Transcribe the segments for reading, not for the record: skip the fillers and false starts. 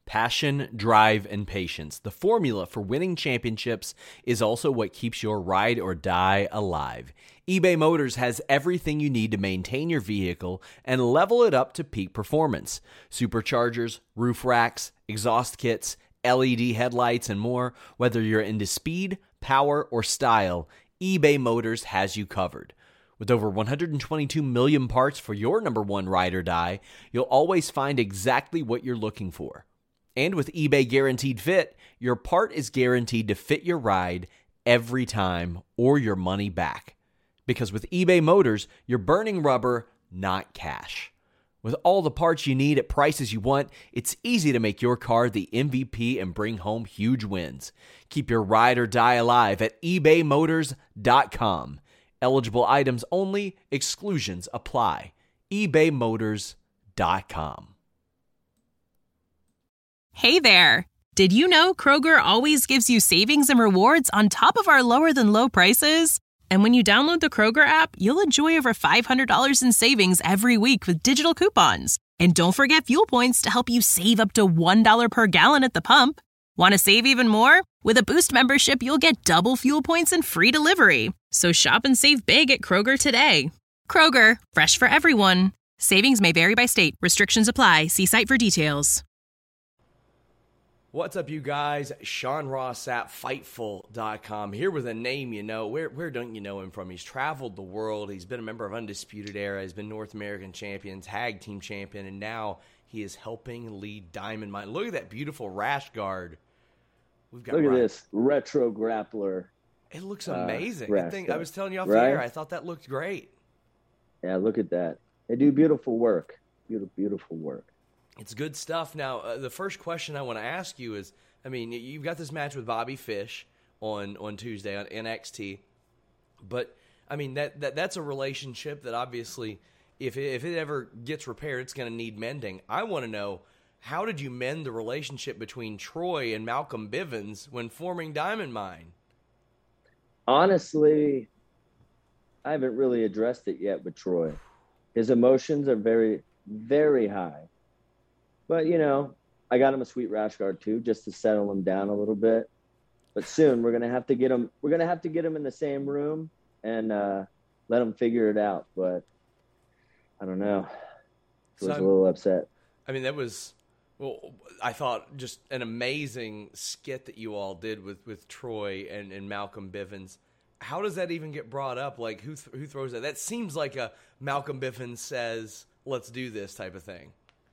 Passion, drive, and patience. The formula for winning championships is also what keeps your ride or die alive. eBay Motors has everything you need to maintain your vehicle and level it up to peak performance. Superchargers, roof racks, exhaust kits, LED headlights, and more. Whether you're into speed, power, or style, eBay Motors has you covered. With over 122 million parts for your number one ride or die, you'll always find exactly what you're looking for. And with eBay Guaranteed Fit, your part is guaranteed to fit your ride every time or your money back. Because with eBay Motors, you're burning rubber, not cash. With all the parts you need at prices you want, it's easy to make your car the MVP and bring home huge wins. Keep your ride or die alive at ebaymotors.com. Eligible items only, exclusions apply. ebaymotors.com. Hey there! Did you know Kroger always gives you savings and rewards on top of our lower than low prices? And when you download the Kroger app, you'll enjoy over $500 in savings every week with digital coupons. And don't forget fuel points to help you save up to $1 per gallon at the pump. Want to save even more? With a Boost membership, you'll get double fuel points and free delivery. So shop and save big at Kroger today. Kroger, fresh for everyone. Savings may vary by state. Restrictions apply. See site for details. What's up, you guys? Sean Ross at Fightful.com here with a name you know. Where don't you know him from? He's traveled the world. He's been a member of Undisputed Era. He's been North American champion, tag team champion, and now he is helping lead Diamond Mine. Look at that beautiful rash guard. Look at this retro grappler. It looks amazing. I was telling you off the air, I thought that looked great. Yeah, look at that. They do beautiful work. Beautiful work. It's good stuff. Now, the first question I want to ask you is, I mean, you've got this match with Bobby Fish on Tuesday on NXT, but I mean that's a relationship that obviously, if it ever gets repaired, it's going to need mending. I want to know, how did you mend the relationship between Troy and Malcolm Bivens when forming Diamond Mine? Honestly, I haven't really addressed it yet with Troy. His emotions are very, very high. But, you know, I got him a sweet rash guard too, just to settle him down a little bit. But soon we're going to have to get him in the same room and let him figure it out. But I don't know. I was a little upset. I mean, that was, I thought just an amazing skit that you all did with Troy and Malcolm Bivens. How does that even get brought up? Like, who throws that? That seems like a Malcolm Bivens says, let's do this type of thing.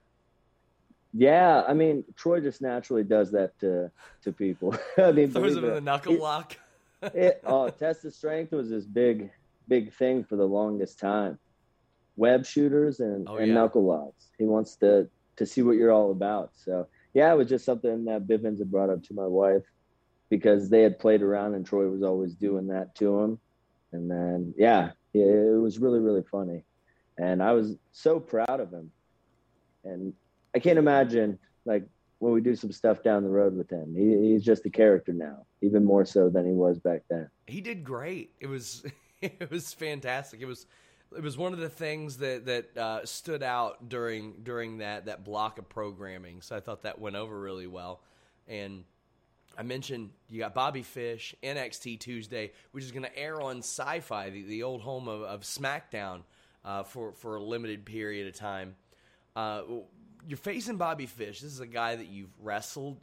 Yeah, I mean, Troy just naturally does that to people. I mean, throws him in the knuckle lock. Test of strength was his big thing for the longest time. Web shooters and knuckle locks. He wants to see what you're all about. So, yeah, it was just something that Bivens had brought up to my wife because they had played around and Troy was always doing that to him. And then, it was really, really funny. And I was so proud of him. And I can't imagine, like, when we do some stuff down the road with him. He's just a character now, even more so than he was back then. He did great. It was fantastic. It was one of the things that stood out during that block of programming. So I thought that went over really well. And I mentioned you got Bobby Fish, NXT Tuesday, which is going to air on Sci-Fi, the old home of SmackDown, for a limited period of time. You're facing Bobby Fish. This is a guy that you've wrestled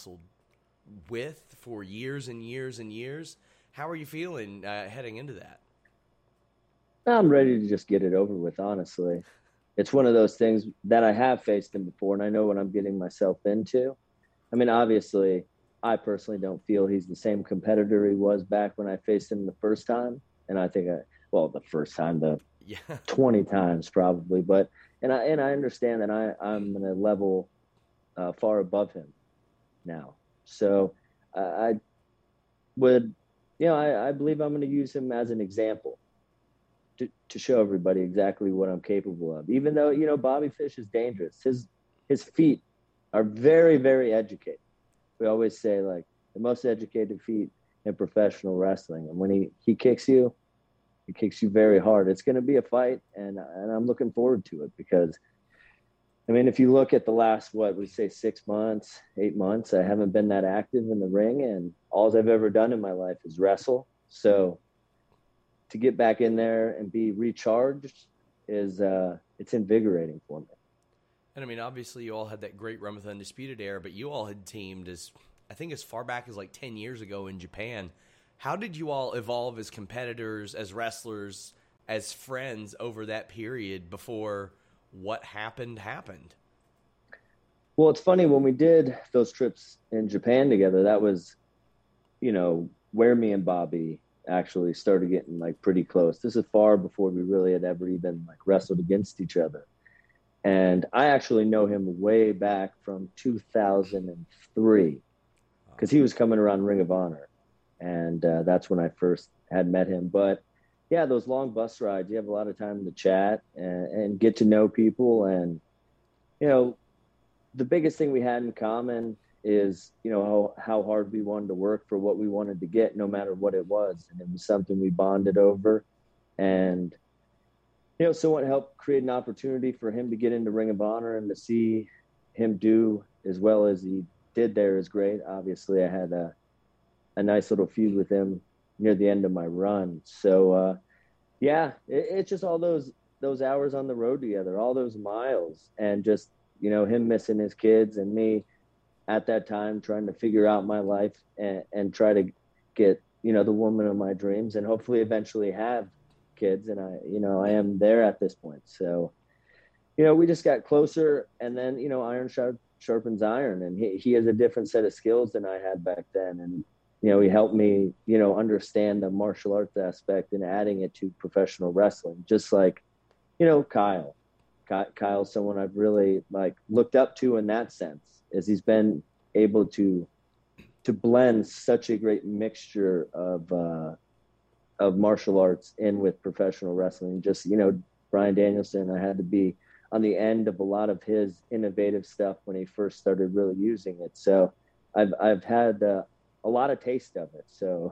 with for years and years and years. How are you feeling heading into that? I'm ready to just get it over with, honestly. It's one of those things that I have faced him before, and I know what I'm getting myself into. I mean, obviously, I personally don't feel he's the same competitor he was back when I faced him the first time. And I think, the first time, 20 times probably, but And I understand that I'm in a level far above him now. So I believe I'm going to use him as an example to show everybody exactly what I'm capable of. Even though, Bobby Fish is dangerous. His feet are very, very educated. We always say, like, the most educated feet in professional wrestling. And when he kicks you, it kicks you very hard. It's going to be a fight, and I'm looking forward to it because I mean, if you look at the last, what we say, 6 months, 8 months, I haven't been that active in the ring, and all I've ever done in my life is wrestle. So to get back in there and be recharged is it's invigorating for me. And I mean, obviously you all had that great run with Undisputed Era, but you all had teamed I think as far back as like 10 years ago in Japan. How did you all evolve as competitors, as wrestlers, as friends over that period before what happened? Well, it's funny, when we did those trips in Japan together, that was, where me and Bobby actually started getting like pretty close. This is far before we really had ever even like wrestled against each other. And I actually know him way back from 2003 because he was coming around Ring of Honor. And that's when I first had met him. But yeah, those long bus rides, you have a lot of time to chat and get to know people. And, the biggest thing we had in common is, how hard we wanted to work for what we wanted to get, no matter what it was. And it was something we bonded over. And, someone helped create an opportunity for him to get into Ring of Honor, and to see him do as well as he did there is great. Obviously, I had a nice little feud with him near the end of my run. So, it's just all those hours on the road together, all those miles, and just, him missing his kids, and me at that time trying to figure out my life and try to get, the woman of my dreams, and hopefully eventually have kids. And I am there at this point. So, we just got closer, and then, iron sharpens iron, and he has a different set of skills than I had back then. And, he helped me, understand the martial arts aspect and adding it to professional wrestling, just like, Kyle's someone I've really like looked up to in that sense, as he's been able to blend such a great mixture of martial arts in with professional wrestling. Just, Bryan Danielson, I had to be on the end of a lot of his innovative stuff when he first started really using it. So I've had a lot of taste of it. So,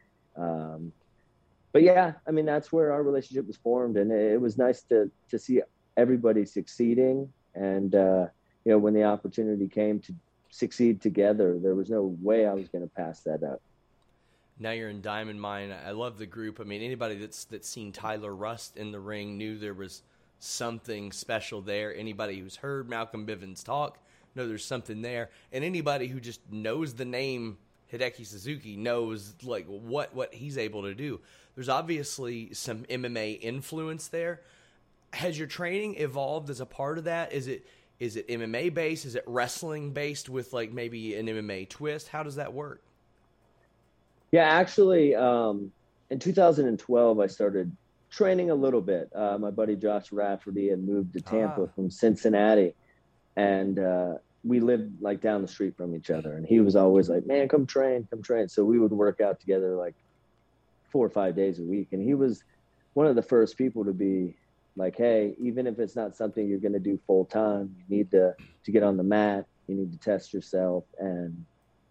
but yeah, I mean, that's where our relationship was formed, and it was nice to see everybody succeeding. And, when the opportunity came to succeed together, there was no way I was going to pass that up. Now you're in Diamond Mine. I love the group. I mean, anybody that's seen Tyler Rust in the ring knew there was something special there. Anybody who's heard Malcolm Bivens talk know there's something there. And anybody who just knows the name Hideki Suzuki knows like what he's able to do. There's obviously some MMA influence there. Has your training evolved as a part of that? Is it MMA based? Is it wrestling based with like maybe an MMA twist? How does that work? Yeah, actually, in 2012, I started training a little bit. My buddy Josh Rafferty had moved to Tampa from Cincinnati, and we lived like down the street from each other. And he was always like, "Man, come train." So we would work out together like 4 or 5 days a week. And he was one of the first people to be like, "Hey, even if it's not something you're going to do full time, you need to get on the mat. You need to test yourself." And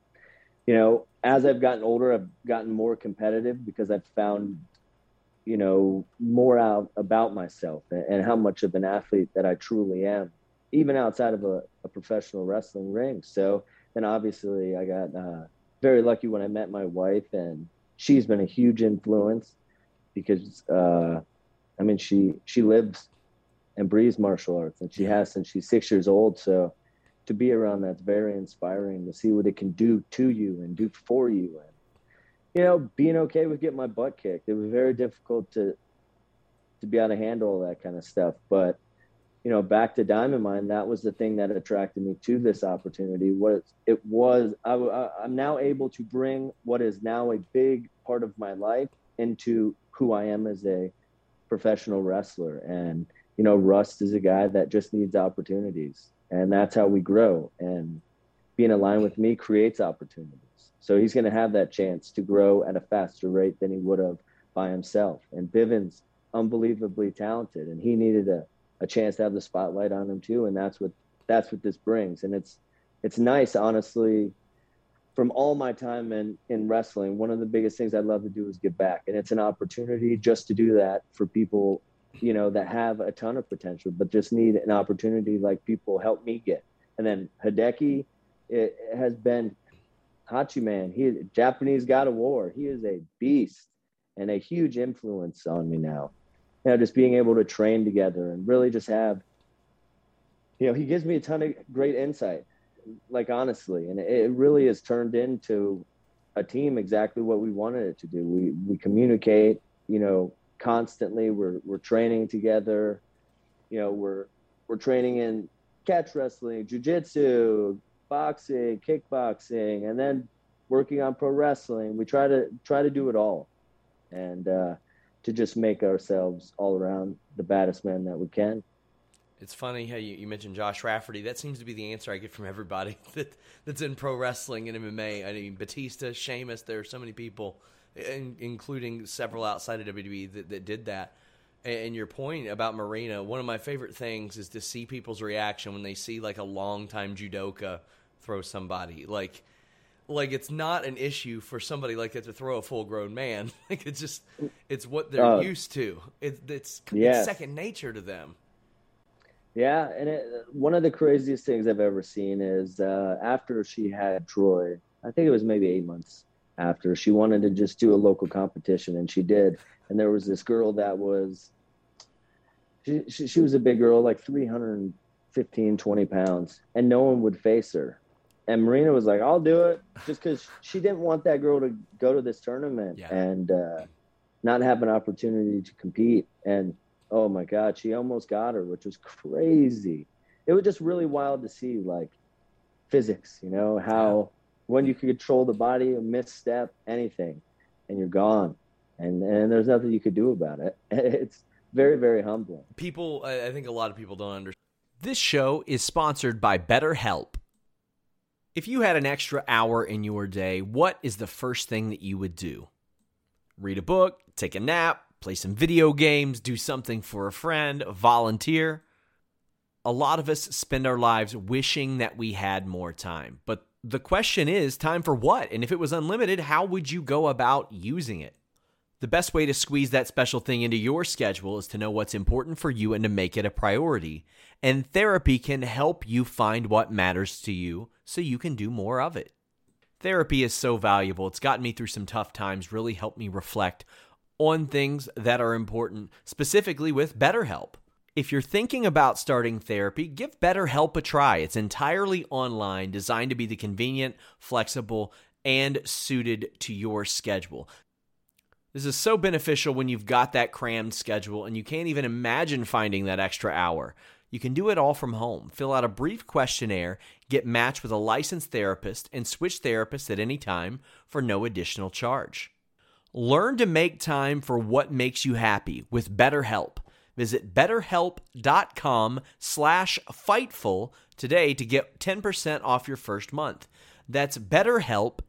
as I've gotten older, I've gotten more competitive because I've found, more out about myself and how much of an athlete that I truly am, even outside of a professional wrestling ring. So then obviously I got very lucky when I met my wife, and she's been a huge influence because, she lives and breathes martial arts, and she has since she's 6 years old. So to be around that's very inspiring, to see what it can do to you and do for you. And, being okay with getting my butt kicked. It was very difficult to be able to handle all that kind of stuff. But, back to Diamond Mine, that was the thing that attracted me to this opportunity. I'm now able to bring what is now a big part of my life into who I am as a professional wrestler. And, Rust is a guy that just needs opportunities. And that's how we grow. And being aligned with me creates opportunities. So he's going to have that chance to grow at a faster rate than he would have by himself. And Bivens, unbelievably talented, and he needed a chance to have the spotlight on him too. And that's what this brings. And it's nice, honestly, from all my time in wrestling, one of the biggest things I'd love to do is give back. And it's an opportunity just to do that for people that have a ton of potential, but just need an opportunity like people help me get. And then Hideki, it has been Hachiman. He is Japanese God of War. He is a beast and a huge influence on me now. Just being able to train together and really just have, he gives me a ton of great insight, like honestly, and it really has turned into a team exactly what we wanted it to do. We communicate, constantly. We're training together. We're training in catch wrestling, jiu-jitsu, boxing, kickboxing, and then working on pro wrestling. We try to do it all, and to just make ourselves all around the baddest man that we can. It's funny how you mentioned Josh Rafferty. That seems to be the answer I get from everybody that's in pro wrestling and MMA. I mean, Batista, Sheamus, there are so many people, including several outside of WWE, that did that. And your point about Marina, one of my favorite things is to see people's reaction when they see like a longtime judoka throw somebody. Like it's not an issue for somebody like that to throw a full-grown man. Like it's what they're used to. It's second nature to them. Yeah, and one of the craziest things I've ever seen is after she had Troy, I think it was maybe 8 months after, she wanted to just do a local competition, and she did. And there was this girl that was, she was a big girl, like 315, 20 pounds, and no one would face her. And Marina was like, I'll do it, just because she didn't want that girl to go to this tournament and not have an opportunity to compete. And oh my God, she almost got her, which was crazy. It was just really wild to see, like, physics, how when you can control the body, a misstep, anything, and you're gone. And there's nothing you could do about it. It's very, very humbling. People, I think a lot of people don't understand. This show is sponsored by BetterHelp. If you had an extra hour in your day, what is the first thing that you would do? Read a book, take a nap, play some video games, do something for a friend, volunteer. A lot of us spend our lives wishing that we had more time. But the question is, time for what? And if it was unlimited, how would you go about using it? The best way to squeeze that special thing into your schedule is to know what's important for you and to make it a priority. And therapy can help you find what matters to you so you can do more of it. Therapy is so valuable. It's gotten me through some tough times, really helped me reflect on things that are important, specifically with BetterHelp. If you're thinking about starting therapy, give BetterHelp a try. It's entirely online, designed to be the convenient, flexible, and suited to your schedule. This is so beneficial when you've got that crammed schedule and you can't even imagine finding that extra hour. You can do it all from home. Fill out a brief questionnaire, get matched with a licensed therapist, and switch therapists at any time for no additional charge. Learn to make time for what makes you happy with BetterHelp. Visit BetterHelp.com/Fightful today to get 10% off your first month. That's BetterHelp,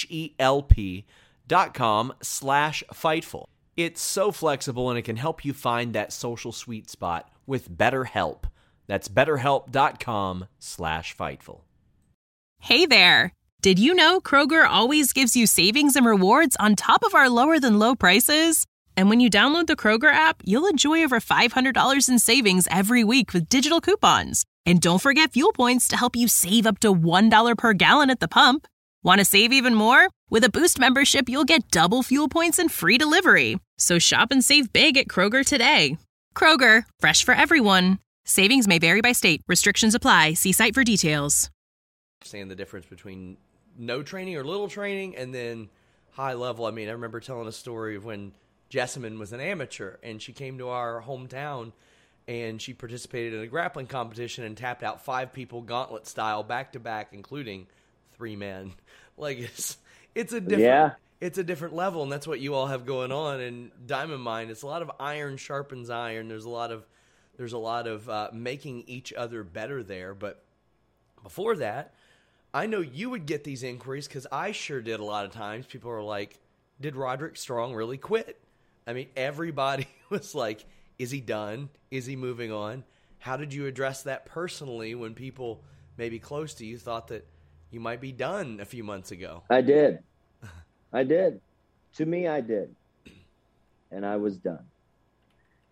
HELP.com/Fightful. It's so flexible and it can help you find that social sweet spot with BetterHelp. That's BetterHelp.com/Fightful. Hey there! Did you know Kroger always gives you savings and rewards on top of our lower than low prices? And when you download the Kroger app, you'll enjoy over $500 in savings every week with digital coupons. And don't forget fuel points to help you save up to $1 per gallon at the pump. Want to save even more? With a Boost membership, you'll get double fuel points and free delivery. So shop and save big at Kroger today. Kroger, fresh for everyone. Savings may vary by state. Restrictions apply. See site for details. Understand the difference between no training or little training and then high level. I mean, I remember telling a story of when Jessamine was an amateur and she came to our hometown and she participated in a grappling competition and tapped out 5 people gauntlet style back to back, including 3 men. Like it's a different level, and that's what you all have going on in Diamond Mine. It's a lot of iron sharpens iron. There's a lot of making each other better there. But before that, I know you would get these inquiries because I sure did a lot of times. People are like, did Roderick Strong really quit? I mean, everybody was like, is he done? Is he moving on? How did you address that personally when people maybe close to you thought that you might be done a few months ago? I did. To me, I did. And I was done.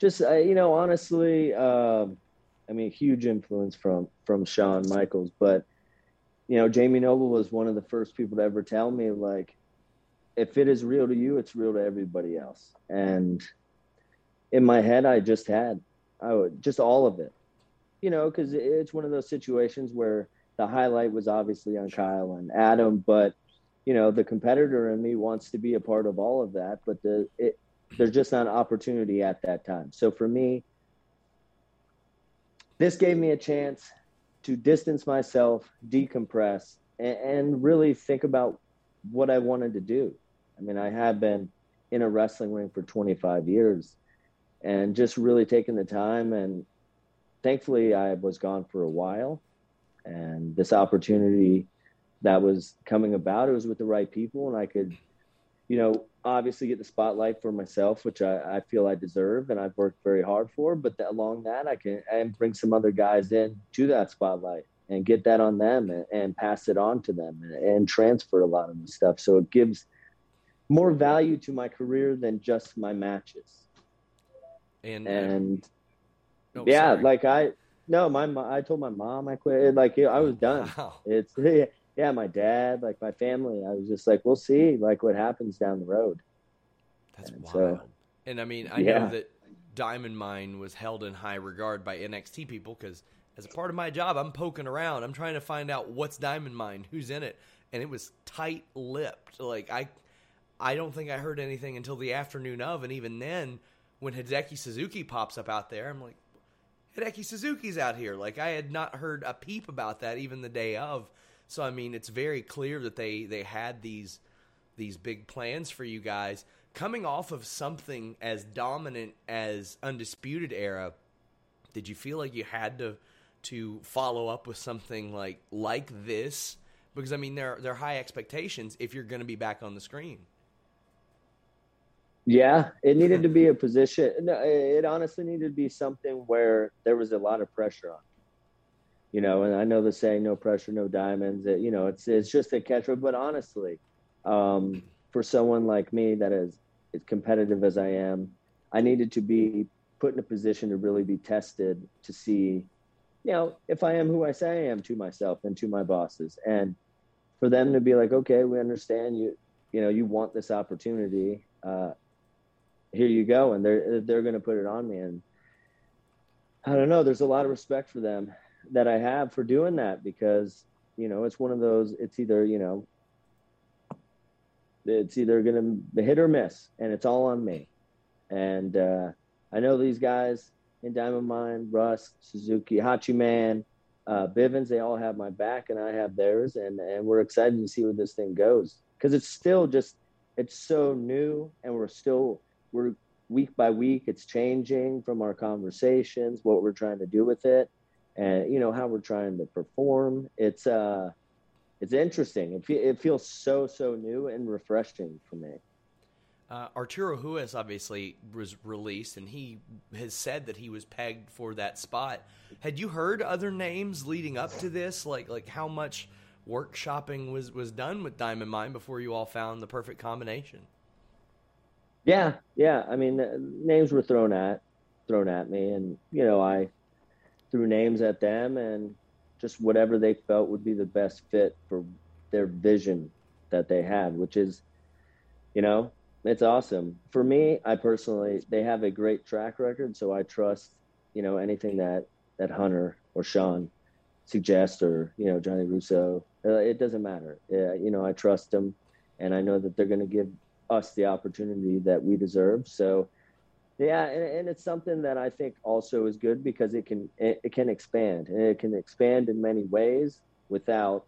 Just honestly, I mean, huge influence from Shawn Michaels, but Jamie Noble was one of the first people to ever tell me, like, if it is real to you, it's real to everybody else. And in my head, I would just all of it, because it's one of those situations where the highlight was obviously on Kyle and Adam, but the competitor in me wants to be a part of all of that, but there's just not an opportunity at that time. So for me, this gave me a chance to distance myself, decompress, and really think about what I wanted to do. I mean, I have been in a wrestling ring for 25 years and just really taking the time. And thankfully, I was gone for a while. And this opportunity that was coming about, it was with the right people. And I could, obviously get the spotlight for myself, which I feel I deserve and I've worked very hard for. But along that, I can bring some other guys in to that spotlight and get that on them and pass it on to them and transfer a lot of the stuff. So it gives more value to my career than just my matches. And yeah, sorry. Like I told my mom I quit. Like I was done. Wow. It's yeah, my dad, like my family. I was just like, we'll see, like what happens down the road. That's wild. And I mean, I know that Diamond Mine was held in high regard by NXT people because as a part of my job, I'm poking around. I'm trying to find out what's Diamond Mine, who's in it, and it was tight-lipped. Like I don't think I heard anything until the afternoon of, and even then, when Hideki Suzuki pops up out there, I'm like, Hideki Suzuki's out here. Like I had not heard a peep about that even the day of. So I mean, it's very clear that they had these big plans for you guys. Coming off of something as dominant as Undisputed Era, did you feel like you had to follow up with something like this? Because I mean, there are high expectations if you're going to be back on the screen. Yeah, it needed to be a position. No, it honestly needed to be something where there was a lot of pressure on. And I know the saying, no pressure, no diamonds. It's just a catchword. But honestly, for someone like me that is as competitive as I am, I needed to be put in a position to really be tested to see, if I am who I say I am to myself and to my bosses. And for them to be like, okay, we understand you want this opportunity. Here you go. And they're going to put it on me. And I don't know, there's a lot of respect for them that I have for doing that because, it's one of those, it's either going to be hit or miss and it's all on me. And I know these guys in Diamond Mine, Russ, Suzuki, Hachi Man, Bivens, they all have my back and I have theirs. And we're excited to see where this thing goes because it's still it's so new and we're week by week, it's changing from our conversations, what we're trying to do with it. And how we're trying to perform. It's interesting. It feels so new and refreshing for me. Arturo Ruas obviously was released, and he has said that he was pegged for that spot. Had you heard other names leading up to this? Like how much workshopping was done with Diamond Mine before you all found the perfect combination? Yeah. I mean, names were thrown at me, and I threw names at them and just whatever they felt would be the best fit for their vision that they had, which is, it's awesome. For me, they have a great track record. So I trust, anything that Hunter or Sean suggests or, Johnny Russo, it doesn't matter. I trust them and I know that they're going to give us the opportunity that we deserve. So, yeah, and it's something that I think also is good because it can expand, and it can expand in many ways without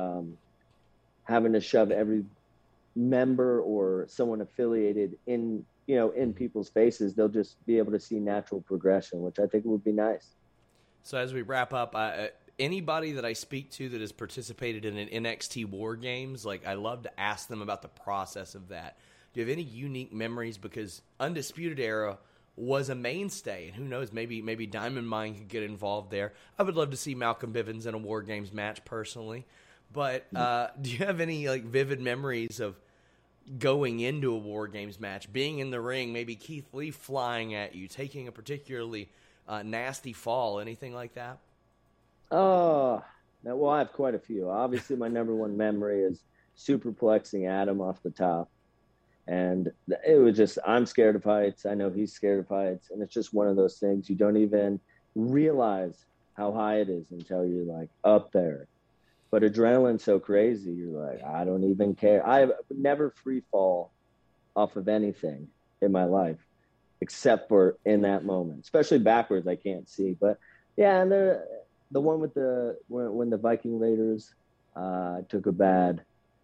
having to shove every member or someone affiliated in people's faces. They'll just be able to see natural progression, which I think would be nice. So as we wrap up, anybody that I speak to that has participated in an NXT War Games, I love to ask them about the process of that. Do you have any unique memories? Because Undisputed Era was a mainstay, and who knows, maybe Diamond Mine could get involved there. I would love to see Malcolm Bivens in a War Games match personally. But do you have any vivid memories of going into a War Games match, being in the ring, maybe Keith Lee flying at you, taking a particularly nasty fall, anything like that? Oh, well, I have quite a few. Obviously, my number one memory is superplexing Adam off the top. And it was just, I'm scared of heights. I know he's scared of heights. And it's just one of those things you don't even realize how high it is until you're like up there. But adrenaline's so crazy, you're like, I don't even care. I've never free fall off of anything in my life, except for in that moment, especially backwards. I can't see, but yeah. And the one with when the Viking Raiders took a bad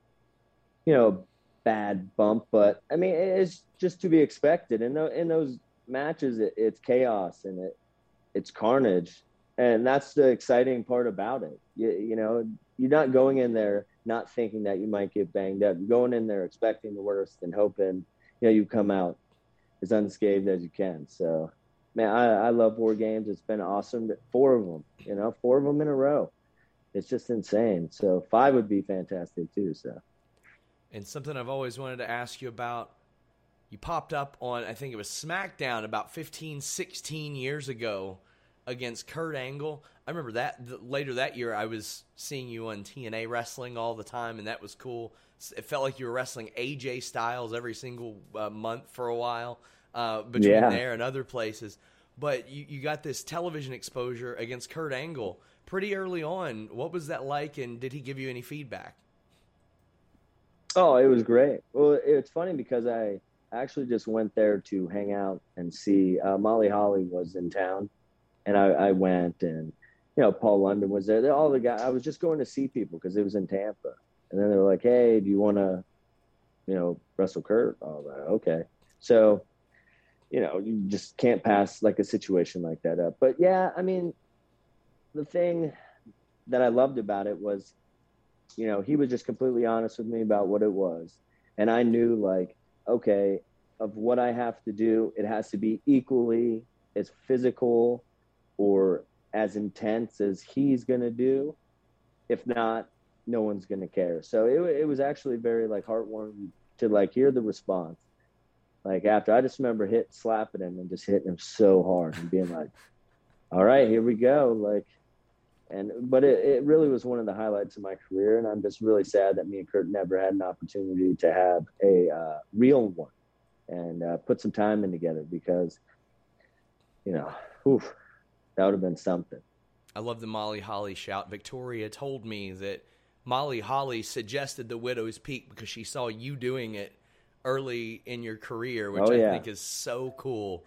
bump, but I mean, it's just to be expected. And in those matches, it's chaos and it's carnage, and that's the exciting part about it. You know, you're not going in there not thinking that you might get banged up. You're going in there expecting the worst and hoping, you come out as unscathed as you can. So, man, I love War Games. It's been awesome. 4 of them, 4 of them in a row. It's just insane. So 5 would be fantastic too. So. And something I've always wanted to ask you about, you popped up on, I think it was SmackDown about 15, 16 years ago against Kurt Angle. I remember that later that year I was seeing you on TNA wrestling all the time, and that was cool. It felt like you were wrestling AJ Styles every single month for a while between there and other places. But you got this television exposure against Kurt Angle pretty early on. What was that like, and did he give you any feedback? Oh, it was great. Well, it's funny because I actually just went there to hang out and see Molly Holly was in town, and I went, and Paul London was there. All the guys. I was just going to see people because it was in Tampa, and then they were like, "Hey, do you want to, wrestle Kurt?" I was like, "Okay." So, you just can't pass like a situation like that up. But yeah, I mean, the thing that I loved about it was, he was just completely honest with me about what it was. And I knew, like, okay, of what I have to do, it has to be equally as physical or as intense as he's going to do. If not, no one's going to care. So it was actually very, like, heartwarming to, like, hear the response. Like, after, I just remember slapping him and just hitting him so hard and being like, all right, here we go. Like, but it really was one of the highlights of my career, and I'm just really sad that me and Kurt never had an opportunity to have a real one and put some time in together because, that would have been something. I love the Molly Holly shout. Victoria told me that Molly Holly suggested the Widow's Peak because she saw you doing it early in your career, which I think is so cool.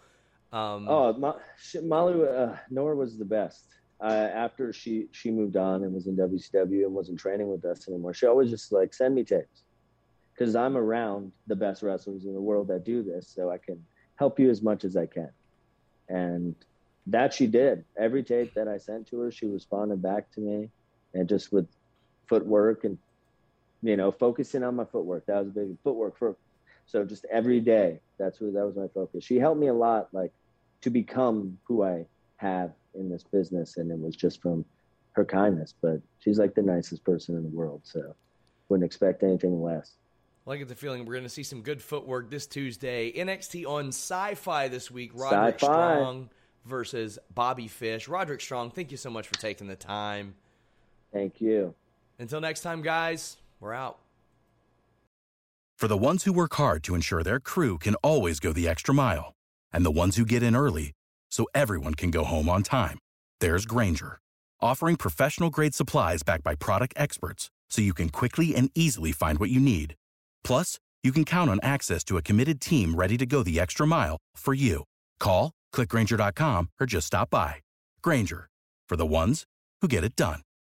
Molly Nora was the best. After she moved on and was in WCW and wasn't training with us anymore, she always just like send me tapes because I'm around the best wrestlers in the world that do this, so I can help you as much as I can. And that she did. Every tape that I sent to her, she responded back to me, and just with footwork and focusing on my footwork. That was big footwork for. So just every day, that was my focus. She helped me a lot, like to become who I have in this business, and it was just from her kindness. But she's like the nicest person in the world, so wouldn't expect anything less. Well, I get the feeling we're going to see some good footwork this Tuesday. NXT on Sci-Fi this week. Roderick Strong versus Bobby Fish. Roderick Strong, thank you so much for taking the time. Thank you. Until next time, guys, we're out. For the ones who work hard to ensure their crew can always go the extra mile, and the ones who get in early so everyone can go home on time, there's Grainger, offering professional-grade supplies backed by product experts so you can quickly and easily find what you need. Plus, you can count on access to a committed team ready to go the extra mile for you. Call, click Grainger.com, or just stop by. Grainger, for the ones who get it done.